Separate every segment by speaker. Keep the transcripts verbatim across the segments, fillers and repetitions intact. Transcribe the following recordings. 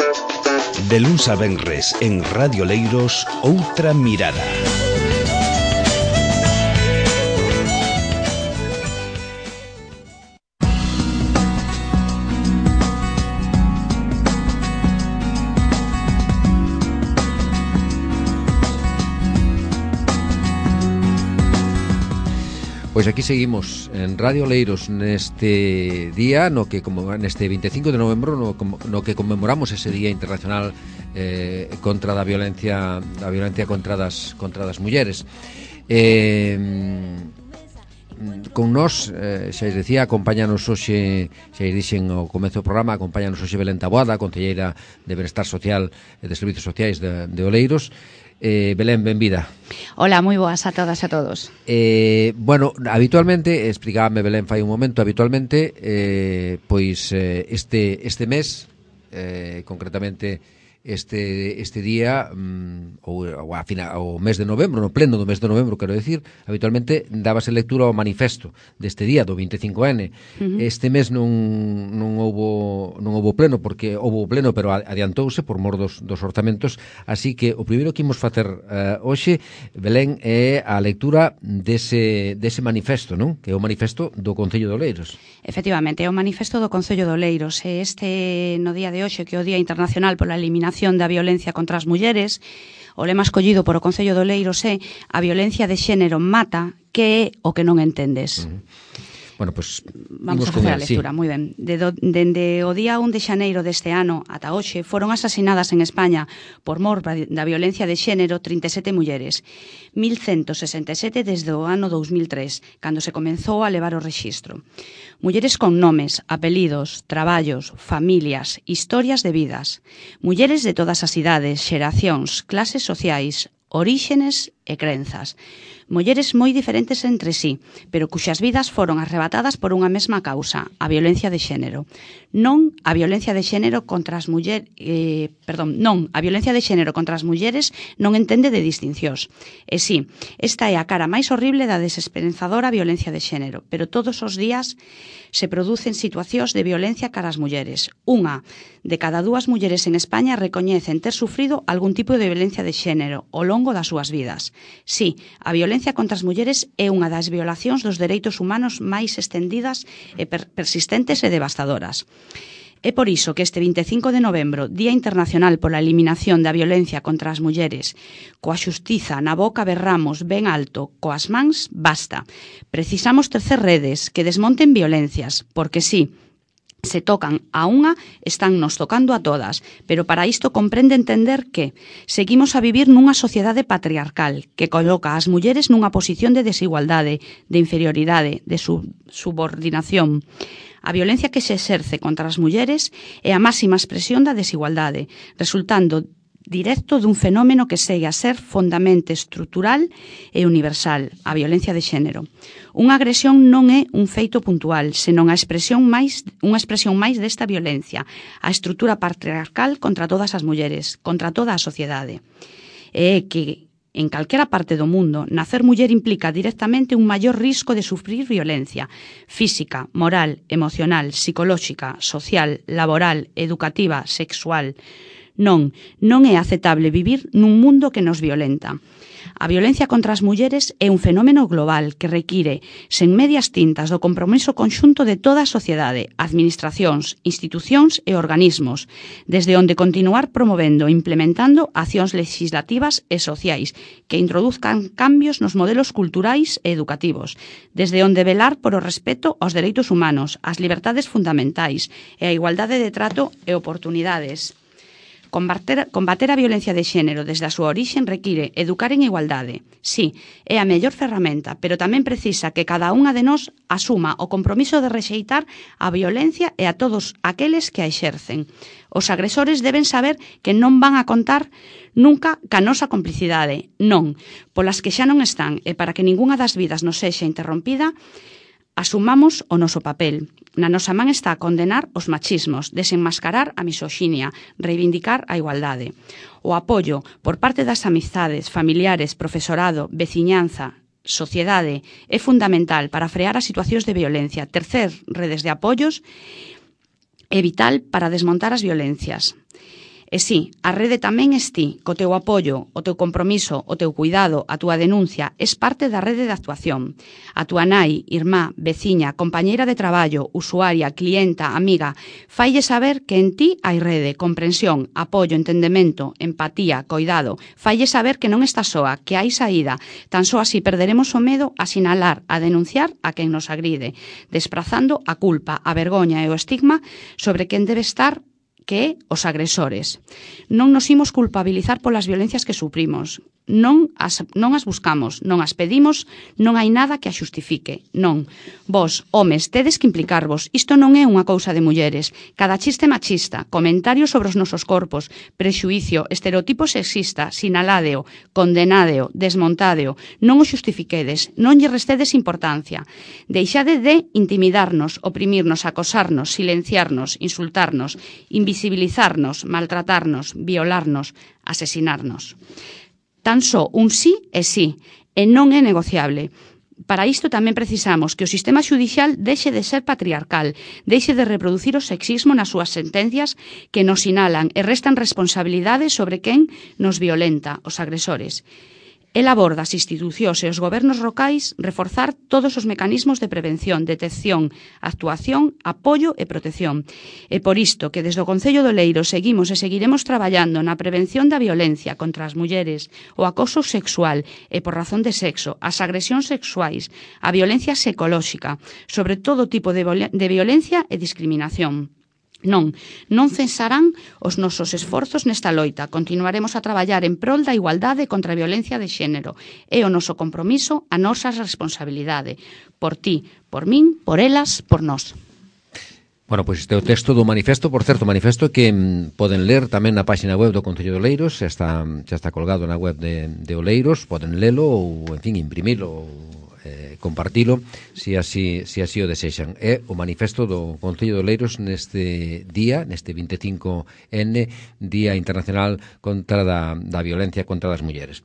Speaker 1: De luns a venres en Radio Leiros, Outra Mirada.
Speaker 2: Pois aquí seguimos en Radio Leiros neste día no que como neste veinticinco de novembro no, no que conmemoramos ese Día Internacional eh, contra da violencia da violencia contra das contra das mulleres. Eh, con nós, eh, xa decía, acompáñanos hoxe, xa dixen ao comezo do programa, acompáñanos hoxe Belén Taboada, concelleira de Benestar Social e de Servicios Sociais de, de Oleiros. Eh, Belén, benvida.
Speaker 3: Hola, moi boas a todas e a todos.
Speaker 2: Eh, bueno, habitualmente, explicábame Belén fai un momento, habitualmente, eh, pois eh, este este mes, eh, concretamente este este día mm, ou, ou a final, o mes de novembro, no pleno do mes de novembro, quero decir, habitualmente dábase lectura ao manifesto deste día do veinticinco ene. Uh-huh. Este mes non non houbo non houbo pleno porque houbo pleno, pero adiantouse por mor dos, dos orzamentos, así que o primeiro que imos facer uh, hoxe, Belén, é a lectura dese dese manifesto, non? Que é o manifesto do Concello de Oleiros.
Speaker 3: Efectivamente, é o manifesto do Concello de Oleiros, e este no día de hoxe, que é o Día Internacional pola Eliminación da violencia contra as mulleres, o lema escollido por o Concello de Oleiros é a violencia de xénero mata, que é o que non entendes.
Speaker 2: Uh-huh. Bueno, pues,
Speaker 3: vamos a facer a lectura, sí. Moi ben. Dende de, de o día un de xaneiro deste ano ata hoxe foron asasinadas en España por mor da violencia de xénero trinta e sete mulleres, mil ciento sesenta e sete desde o ano dous mil tres, cando se comenzou a levar o rexistro. Mulleres con nomes, apelidos, traballos, familias, historias de vidas. Mulleres de todas as idades, xeracións, clases sociais, oríxenes e crenzas. Mulleres moi diferentes entre sí, pero cuxas vidas foron arrebatadas por unha mesma causa, a violencia de xénero. Non a violencia de xénero contra as mulleres, eh, perdón, non, a violencia de xénero contra as mulleres non entende de distincións. E sí, esta é a cara máis horrible da desesperanzadora violencia de xénero, pero todos os días se producen situacións de violencia cara as mulleres. Unha de cada dúas mulleres en España recoñecen ter sufrido algún tipo de violencia de xénero ao longo das súas vidas. Sí, a violencia contra as mulleres é unha das violacións dos dereitos humanos máis estendidas e per persistentes e devastadoras. É por iso que este veinticinco de novembro, Día Internacional pola Eliminación da Violencia contra as Mulleres, coa xustiza na boca berramos ben alto, coas mans, basta. Precisamos tercer redes que desmonten violencias, porque sí, se tocan a unha, están nos tocando a todas, pero para isto comprende entender que seguimos a vivir nunha sociedade patriarcal que coloca as mulleres nunha posición de desigualdade, de inferioridade, de sub subordinación. A violencia que se exerce contra as mulleres é a máxima expresión da desigualdade, resultando directo dun fenómeno que segue a ser fondamente estrutural e universal, a violencia de xénero. Unha agresión non é un feito puntual, senón a expresión máis, unha expresión máis desta violencia, a estrutura patriarcal contra todas as mulleres, contra toda a sociedade. E é que en calquera parte do mundo, nacer muller implica directamente un maior risco de sufrir violencia física, moral, emocional, psicolóxica, social, laboral, educativa, sexual. Non, non é aceptable vivir nun mundo que nos violenta. A violencia contra as mulleres é un fenómeno global que require, sen medias tintas, do compromiso conxunto de toda a sociedade, administracións, institucións e organismos, desde onde continuar promovendo e implementando accións legislativas e sociais que introduzcan cambios nos modelos culturais e educativos, desde onde velar por o respeto aos dereitos humanos, as liberdades fundamentais e a igualdade de trato e oportunidades. Combater, combater a violencia de xénero desde a súa orixen require educar en igualdade. Sí, é a mellor ferramenta, pero tamén precisa que cada unha de nós asuma o compromiso de rexeitar a violencia e a todos aqueles que a exercen. Os agresores deben saber que non van a contar nunca ca nosa complicidade, non, polas que xa non están, e para que ningunha das vidas nos sexa interrompida, asumamos o noso papel. Na nosa man está condenar os machismos, desenmascarar a misoxinia, reivindicar a igualdade. O apoio por parte das amizades, familiares, profesorado, veciñanza, sociedade é fundamental para frear as situacións de violencia. Tercer redes de apoios é vital para desmontar as violencias. E sí, a rede tamén es ti, co teu apoio, o teu compromiso, o teu cuidado, a túa denuncia, es parte da rede de actuación. A túa nai, irmá, veciña, compañeira de traballo, usuaria, clienta, amiga, faille saber que en ti hai rede, comprensión, apoio, entendemento, empatía, coidado. Faille saber que non estás soa, que hai saída. Tan só así perderemos o medo a sinalar, a denunciar a quen nos agride, desprazando a culpa, a vergoña e o estigma sobre quen debe estar, que é os agresores. Non nos imos culpabilizar polas violencias que suprimos. Non as, non as buscamos, non as pedimos, non hai nada que a xustifique. Non. Vos, homes, tedes que implicarvos. Isto non é unha cousa de mulleres. Cada chiste machista, comentario sobre os nosos corpos, prexuicio, estereotipo sexista, sinaládeo, condenádeo, desmontádeo, non o xustifiquedes, non lle restedes importancia. Deixade de intimidarnos, oprimirnos, acosarnos, silenciarnos, insultarnos, invisibilizarnos, maltratarnos, violarnos, asesinarnos. Tan só un sí é sí, e non é negociable. Para isto tamén precisamos que o sistema xudicial deixe de ser patriarcal, deixe de reproducir o sexismo nas súas sentencias que nos sinalan e restan responsabilidades sobre quen nos violenta, os agresores. El aborda as institucións e os gobernos locais reforzar todos os mecanismos de prevención, detección, actuación, apoio e protección. E por isto que desde o Concello de Oleiros seguimos e seguiremos traballando na prevención da violencia contra as mulleres, o acoso sexual e por razón de sexo, as agresións sexuais, a violencia psicolóxica, sobre todo tipo de, de violencia e discriminación. Non, non cesarán os nosos esforzos nesta loita. Continuaremos a traballar en prol da igualdade contra a violencia de xénero. É o noso compromiso, a nosa responsabilidade. Por ti, por min, por elas, por nós.
Speaker 2: Bueno, pois este é o texto do manifesto, por certo, manifesto que mm, poden ler tamén na página web do Concello de Oleiros, xa está, xa está colgado na web de, de Oleiros, poden lelo ou, en fin, imprimilo ou eh, compartilo se así, se así o desexan. É o manifesto do Concello de Oleiros neste día, neste vinte e cinco ene, Día Internacional contra da, da Violencia contra as Mulleres.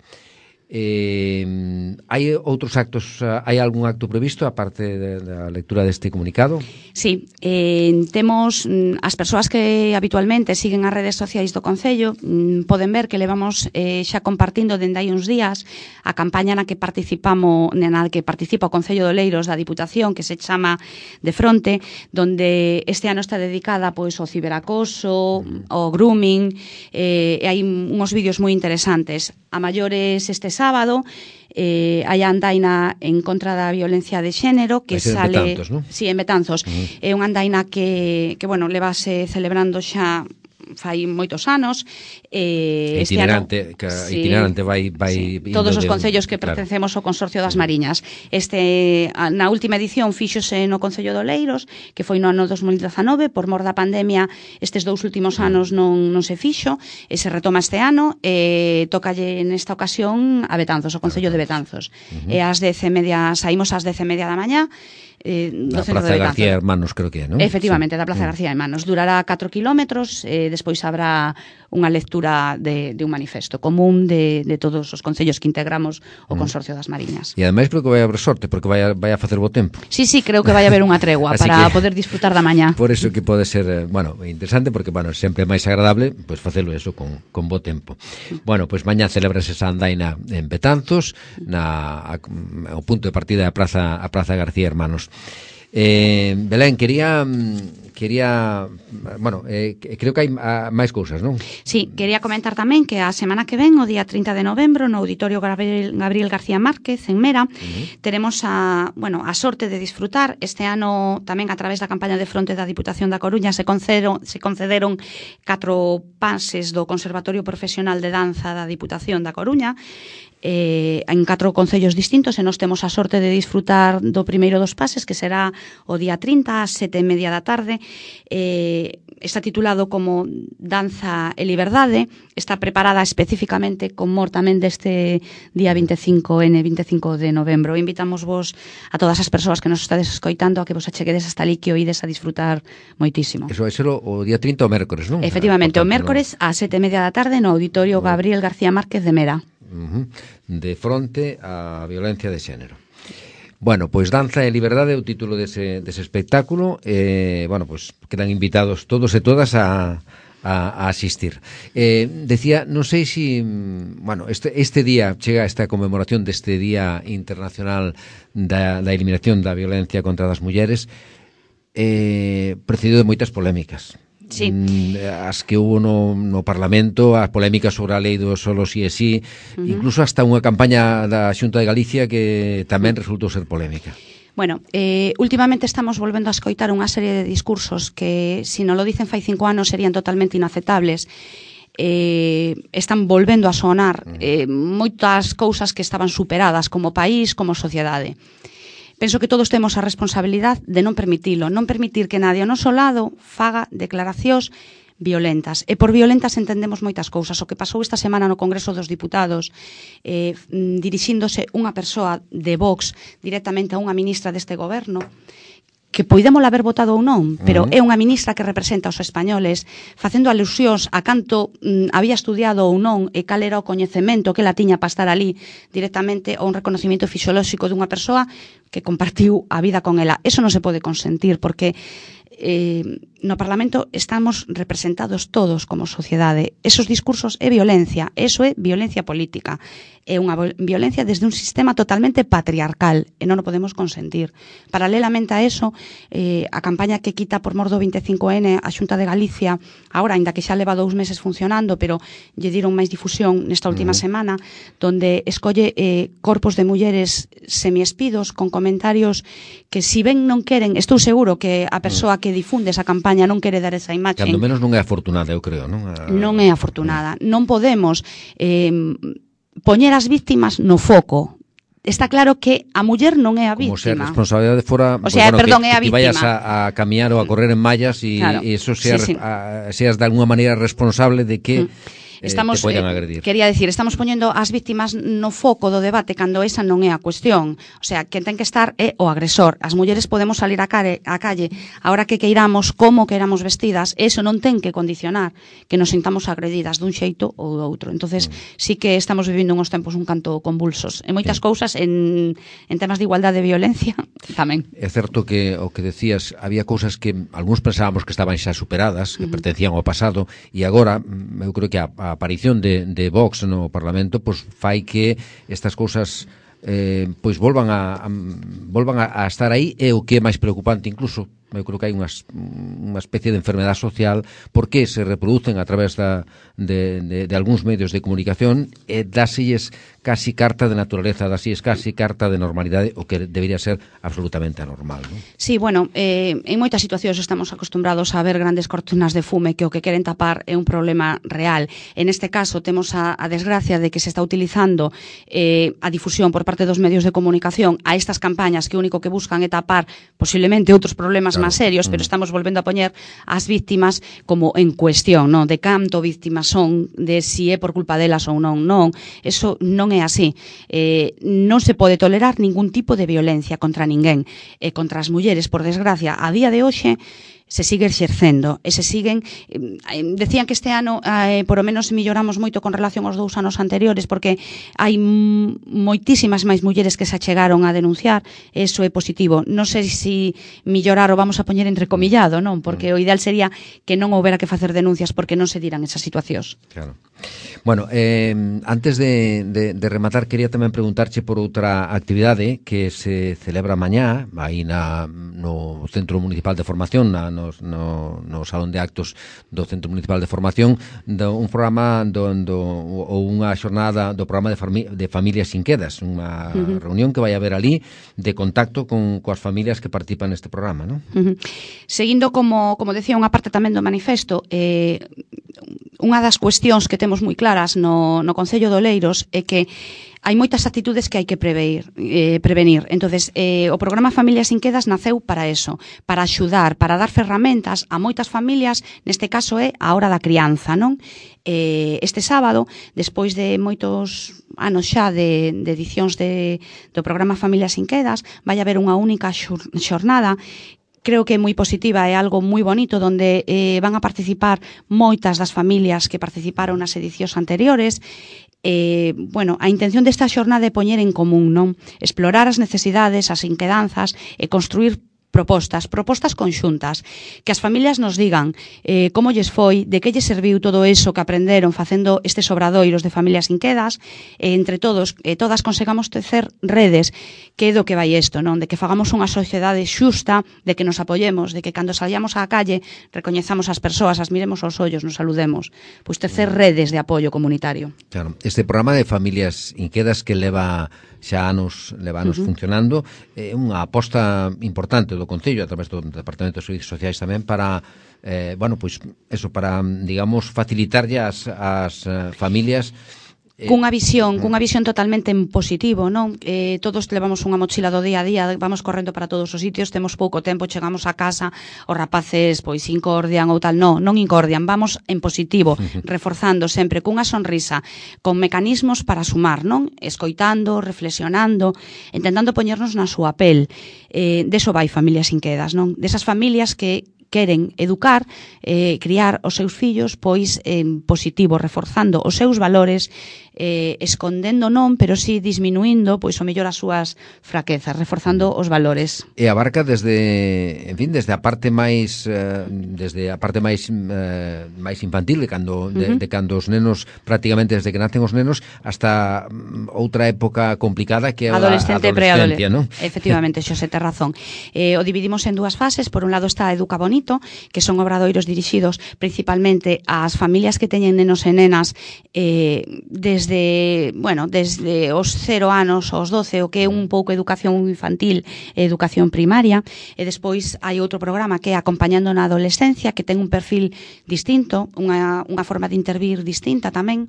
Speaker 2: Eh, hai outros actos, hai algún acto previsto aparte da lectura deste comunicado?
Speaker 3: Sí, eh, temos as persoas que habitualmente siguen as redes sociais do Concello, poden ver que levamos eh, xa compartindo dende hai uns días a campaña na que participamos, na que participa o Concello de Oleiros da Diputación, que se chama De Fronte, donde este ano está dedicada pois ao ciberacoso, mm. ao grooming, eh, e hai uns vídeos moi interesantes. A maiores este sábado eh, hai a andaina en contra da violencia de xénero que sale en Betanzos, ¿no? Sí, en Betanzos. Uh-huh. É unha andaina que, que bueno, levase celebrando xa fai moitos anos. Eh,
Speaker 2: itinerante,
Speaker 3: este ano,
Speaker 2: que
Speaker 3: sí,
Speaker 2: itinerante vai, vai
Speaker 3: sí, todos os
Speaker 2: de,
Speaker 3: concellos que claro. pertencemos ao Consorcio das Mariñas. Este, na última edición fíxose no Concello de Oleiros, que foi no ano dos mil dezanove, por mor da pandemia, estes dous últimos anos non, non se fixo, e se retoma este ano, e tocalle nesta ocasión a Betanzos, o Concello de Betanzos. Uh-huh. E ás dez e media, saímos ás dez e media da mañá, Eh,
Speaker 2: da Plaza de García Hermanos, creo que é, non?
Speaker 3: Efectivamente,
Speaker 2: sí.
Speaker 3: da Plaza de García Hermanos. Durará catro kilómetros, eh, despois habrá unha lectura de, de un manifesto común de, de todos os concellos que integramos o Consorcio das Mariñas.
Speaker 2: E ademais creo que vai haber sorte, porque vai a, vai a facer bo tempo.
Speaker 3: Sí, sí, creo que vai haber unha tregua para que, poder disfrutar da mañá.
Speaker 2: Por eso que pode ser, bueno, interesante, porque, bueno, sempre é máis agradable, pois, pues, facelo eso con, con bo tempo. Bueno, pois pues, mañá celebras esa andaina en Betanzos, na, a, o punto de partida da Plaza, a Plaza García Hermanos. Eh, Belén, quería quería, bueno, eh, creo que hai máis cousas, non?
Speaker 3: Sí, quería comentar tamén que a semana que ven, o día trinta de novembro, no Auditorio Gabriel, Gabriel García Márquez, en Mera, uh-huh. teremos a, bueno, a sorte de disfrutar. Este ano, tamén a través da campaña de fronte da Diputación da Coruña, se concederon, se concederon catro pases do Conservatorio Profesional de Danza da Diputación da Coruña, eh, en catro concellos distintos, e nos temos a sorte de disfrutar do primeiro dos pases, que será o día trinta, ás sete e media da tarde. Eh, está titulado como Danza e Liberdade, está preparada especificamente con mor tamén deste día vinte e cinco ene, vinte e cinco de novembro. Invitamos vos a todas as persoas que nos estades escoitando a que vos acheguedes hasta ali, que o ides a disfrutar moitísimo.
Speaker 2: Eso vai ser o, o día trinta, o mércores, non?
Speaker 3: Efectivamente, o mércores ás sete e media da tarde no Auditorio Gabriel García Márquez de Mera.
Speaker 2: Uh-huh. De fronte á violencia de xénero. Bueno, pois Danza e Liberdade é o título dese, dese espectáculo. Eh, bueno, pois quedan invitados todos e todas a, a, a asistir. Eh, decía, non sei se, bueno, este, este día, chega esta conmemoración deste Día Internacional da, da Eliminación da Violencia contra as Mulleres, eh, precedido de moitas polémicas.
Speaker 3: Sí.
Speaker 2: As que hubo no, no Parlamento, as polémicas sobre a lei do solo si e si, uh-huh. incluso hasta unha campaña da Xunta de Galicia que tamén resultou ser polémica.
Speaker 3: Bueno, eh, últimamente estamos volvendo a escoitar unha serie de discursos que, se non lo dicen fai cinco anos, serían totalmente inaceptables. Eh, están volvendo a sonar eh, moitas cousas que estaban superadas como país, como sociedade. Penso que todos temos a responsabilidade de non permitilo, non permitir que nadie ao noso lado faga declaracións violentas. E por violentas entendemos moitas cousas. O que pasou esta semana no Congreso dos Diputados, eh, dirixíndose unha persoa de Vox directamente a unha ministra deste goberno, que poidémola haber votado ou non, pero uh-huh. é unha ministra que representa os españoles, facendo alusións a canto mm, había estudiado ou non e cal era o coñecemento que ela tiña para estar ali directamente a un reconocimiento fisiolóxico dunha persoa que compartiu a vida con ela. Eso non se pode consentir, porque eh, no Parlamento estamos representados todos como sociedade. Esos discursos é violencia, eso é violencia política. É unha violencia desde un sistema totalmente patriarcal e non o podemos consentir. Paralelamente a eso, eh, a campaña que quita por mor do vinte e cinco ene a Xunta de Galicia, agora, ainda que xa leva dous meses funcionando, pero lle diron máis difusión nesta última uh-huh. semana, donde escolle eh, corpos de mulleres semiespidos con comentarios que, si ben non queren, estou seguro que a persoa que difunde esa campaña non quere dar esa imaxe.
Speaker 2: Cando menos non é afortunada, eu creo, non? A...
Speaker 3: Non é afortunada. Non podemos eh, poñer as víctimas no foco. Está claro que a muller non é a víctima.
Speaker 2: Como se a responsabilidade fora,
Speaker 3: o sea,
Speaker 2: pues, bueno,
Speaker 3: perdón,
Speaker 2: que,
Speaker 3: é a
Speaker 2: que
Speaker 3: víctima.
Speaker 2: vayas a, a camiñar ou a correr en mallas e claro. eso seas, sí, sí. A, seas de alguna maneira responsable de que mm.
Speaker 3: Estamos,
Speaker 2: te poidan agredir.
Speaker 3: Eh, quería decir, estamos poñendo as víctimas no foco do debate cando esa non é a cuestión. O sea, quen ten que estar é o agresor. As mulleres podemos salir a, care, a calle ahora que queiramos, como queiramos vestidas, eso non ten que condicionar que nos sintamos agredidas dun xeito ou do outro. Entonces, mm. sí que estamos vivindo uns tempos un canto convulsos. En moitas sí. cousas, en, en temas de igualdade e violencia, tamén.
Speaker 2: É certo que o que decías, había cousas que algúns pensábamos que estaban xa superadas, que uh-huh. pertencían ao pasado, e agora, eu creo que a, a aparición de, de Vox no Parlamento pois fai que estas cousas eh, pois volvan a, a volvan a, a estar aí, e o que é máis preocupante incluso, eu creo que hai unhas, unha especie de enfermedade social porque se reproducen a través da, de, de, de algúns medios de comunicación e dáselles casi carta de naturaleza, dáselles casi carta de normalidade, o que debería ser absolutamente anormal, non?
Speaker 3: Sí, bueno, eh, en moitas situacións estamos acostumbrados a ver grandes cortinas de fume que o que queren tapar é un problema real. En este caso temos a, a desgracia de que se está utilizando eh, a difusión por parte dos medios de comunicación a estas campañas que o único que buscan é tapar posiblemente outros problemas claro. máis serios, pero estamos volvendo a poñer as víctimas como en cuestión, non? De canto víctimas son, de si é por culpa delas ou non, non. Eso non é así. Eh, non se pode tolerar ningún tipo de violencia contra ninguén. E contra as mulleres, por desgracia, a día de hoxe, se sigue exercendo e se siguen eh, decían que este ano eh, por o menos milloramos moito con relación aos dous anos anteriores porque hai m- moitísimas máis mulleres que se achegaron a denunciar, eso é positivo. Non sei se millorar o vamos a poñer entrecomillado, non? Porque o ideal sería que non houbera que facer denuncias porque non se diran esas situacións.
Speaker 2: Claro. Bueno, eh, antes de, de, de rematar, quería tamén preguntarche por outra actividade que se celebra mañá aí na, no Centro Municipal de Formación, na No, no, no Salón de Actos do Centro Municipal de Formación, do, un programa do, do, ou unha xornada do programa de, fami, de Familias Sin Quedas, unha uh-huh. reunión que vai haber ali de contacto con coas familias que participan neste programa, non?
Speaker 3: Uh-huh. Seguindo, como, como decía, unha parte tamén do manifesto, eh, unha das cuestións que temos moi claras no, no Concello de Oleiros é que hai moitas actitudes que hai que prever, eh, prevenir. Entonces, eh, o programa Familias Sin Quedas naceu para eso, para axudar, para dar ferramentas a moitas familias, neste caso é a hora da crianza, non? Eh, este sábado, despois de moitos anos xa de, de edicións de, do programa Familias Sin Quedas, vai haber unha única xor, xornada. Creo que é moi positiva, é algo moi bonito, donde eh, van a participar moitas das familias que participaron nas edicións anteriores. Eh, bueno, a intención desta xornada é poñer en común, non? Explorar as necesidades, as inquedanzas e construir propostas, propostas conxuntas, que as familias nos digan eh, como lles foi, de que lles serviu todo eso que aprenderon facendo estes obradoiros de familias inquedas, e entre todos, e todas consegamos tecer redes, que é do que vai isto, non? De que fagamos unha sociedade xusta, de que nos apoyemos, de que cando salgamos á calle recoñezamos as persoas, as miremos aos ollos, nos saludemos, pois tecer redes de apoio comunitario.
Speaker 2: Claro, este programa de familias inquedas que leva xa anos, leva anos uh-huh. funcionando, é unha aposta importante do Concello a través do Departamento de Servicios Sociais tamén para eh, bueno, pois eso, para, digamos, facilitarlle as, as uh, familias
Speaker 3: cunha visión, cunha visión totalmente en positivo, non? Eh, todos levamos unha mochila do día a día, vamos correndo para todos os sitios, temos pouco tempo, chegamos a casa, os rapaces pois incordian ou tal, non, non incordian, vamos en positivo, reforzando sempre cunha sonrisa, con mecanismos para sumar, non? Escoitando, reflexionando, intentando poñernos na súa pel. Eh, deso vai Familias Inquedas, non? Desas familias que queren educar, eh, criar os seus fillos pois en positivo, reforzando os seus valores, eh, escondendo non, pero sí disminuindo pois o mellor as súas fraquezas, reforzando os valores.
Speaker 2: E abarca desde, en fin, desde a parte máis eh, desde a parte máis eh, máis infantil de cando de, uh-huh. de cando os nenos, prácticamente desde que nacen os nenos hasta um, outra época complicada que é a
Speaker 3: adolescente e preadolescencia,
Speaker 2: non?
Speaker 3: Efectivamente, Xosé, te razón. Eh, o dividimos en dúas fases, por un lado está Educa Bonito, que son obradoiros dirixidos principalmente ás familias que teñen nenos e nenas eh, desde, bueno, desde os cero anos aos doce, o que é un pouco educación infantil e educación primaria, e despois hai outro programa que é Acompañando na Adolescencia, que ten un perfil distinto, unha, unha forma de intervir distinta tamén,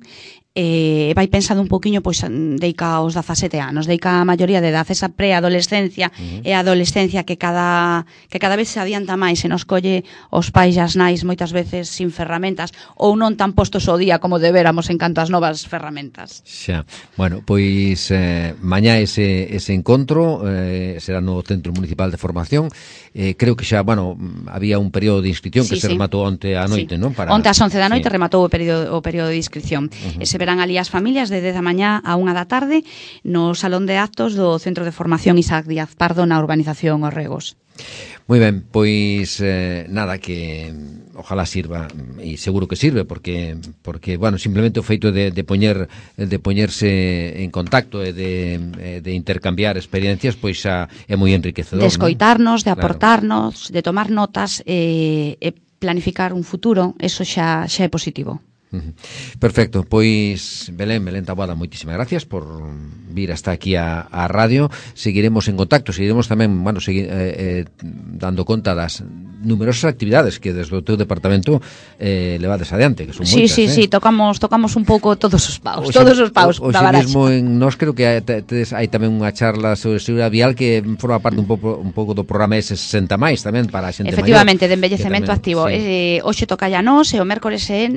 Speaker 3: e vai pensando un poquinho pois deica aos dezasete anos, deica a maioría de edad, esa preadolescencia uh-huh. e a adolescencia que cada que cada vez se adianta máis e nos colle os pais e as nais moitas veces sin ferramentas ou non tan postos ao día como deberamos en canto ás novas ferramentas.
Speaker 2: Xa. Bueno, pois eh, mañá ese, ese encontro eh, será no Centro Municipal de Formación. Eh, creo que xa, bueno, había un período de inscripción que sí, se sí. rematou onte a noite,
Speaker 3: sí.
Speaker 2: non? Para...
Speaker 3: Onte ás once da noite sí. rematou o período, o período de inscripción. Uh-huh. E se verán ali as familias de dez da mañá a unha da tarde no Salón de Actos do Centro de Formación Isaac Díaz Pardo na urbanización Os Regos.
Speaker 2: Moi ben, pois eh, nada, que ojalá sirva, e seguro que sirve, porque, porque bueno, simplemente o feito de, de poñer de poñerse en contacto e de, de intercambiar experiencias, pois xa é moi enriquecedor.
Speaker 3: De escoitarnos,
Speaker 2: ¿no?
Speaker 3: de aportarnos, claro. De tomar notas e, e planificar un futuro, eso xa, xa é positivo.
Speaker 2: Perfecto, pois Belén, Belén Taboada, moitísimas gracias por vir hasta aquí a, a radio. Seguiremos en contacto, seguiremos tamén, bueno, segui, eh, eh, dando conta das numerosas actividades que desde o teu departamento eh, levades adiante, que son
Speaker 3: sí,
Speaker 2: moitas.
Speaker 3: Sí, sí,
Speaker 2: eh?
Speaker 3: sí, tocamos tocamos un pouco todos os paus,
Speaker 2: o
Speaker 3: todos os paus
Speaker 2: o, o
Speaker 3: da baraxa.
Speaker 2: Mesmo en nós creo que hai, tedes, hai tamén unha charla sobre seguridade vial que forma parte un pouco un pouco do programa ese sesenta máis tamén para a xente maior.
Speaker 3: Efectivamente, de envellecemento
Speaker 2: tamén,
Speaker 3: activo. Sí. Eh, hoxe toca ya nós e o mércores é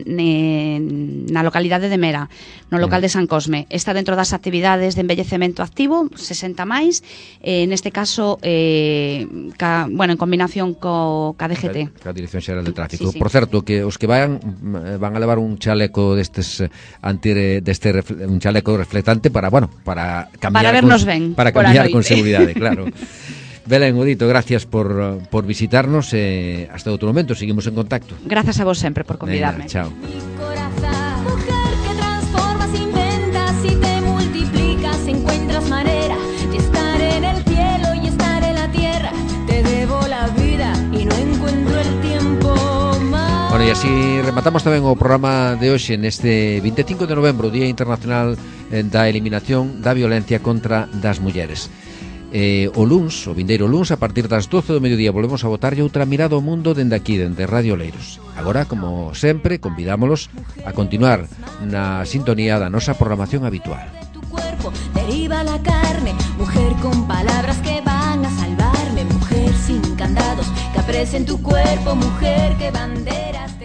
Speaker 3: na localidade de Mera, no local de San Cosme. Está dentro das actividades de envellecemento activo, sesenta máis, eh, neste caso, eh, ca, bueno, en combinación co ca D G T.
Speaker 2: Ca Dirección Xeral de Tráfico.
Speaker 3: Sí, sí.
Speaker 2: Por certo, que os que vayan van a levar un chaleco destes anti deste un chaleco reflectante para, bueno, para cambiar
Speaker 3: para vernos
Speaker 2: con,
Speaker 3: ben,
Speaker 2: para cambiar con seguridade, claro. Belén, Odito, gracias por, por visitarnos e eh, hasta outro momento, seguimos en contacto.
Speaker 3: Gracias a vos sempre por convidarme.
Speaker 2: Venga, chao. Bueno, e así rematamos tamén o programa de hoxe neste vinte e cinco de novembro, Día Internacional da Eliminación da Violencia contra das Mulleres. Eh, o luns, o vindeiro luns, a partir das doce do mediodía volvemos a botarlle outra mirada ao mundo dende aquí, dende Radio Oleiros. Agora, como sempre, convidámolos a continuar na sintonía da nosa programación habitual.
Speaker 4: Tu cuerpo deriva la carne, mujer con palabras que van a salvarme, mujer sin candados que aprecien tu cuerpo, mujer que banderas